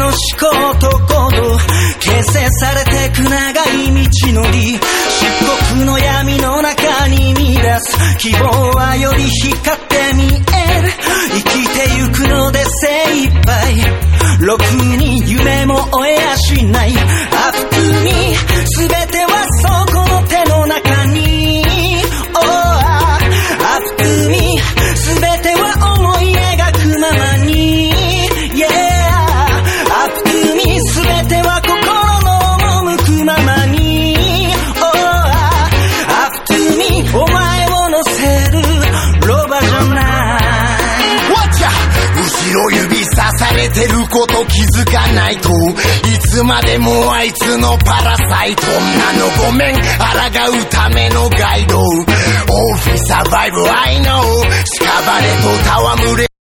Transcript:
の思考と行動、形成されてく長い道のり、漆黒の闇の中に見出す希望はより光って見える。生きてゆくので精一杯、ろくに夢も追えやしない。Up to me、 全てはそこの手の中に、Up to me、 全ては思い描くままに、Up to me、 全ては心の赴くままに、Up to me、 お前を乗せるロバじゃない。 後ろ指さされてること気づかないと、いつまでもあいつのパラサイト。なのごめん、抗うためのガイド。All free survive I know、 屍と戯れ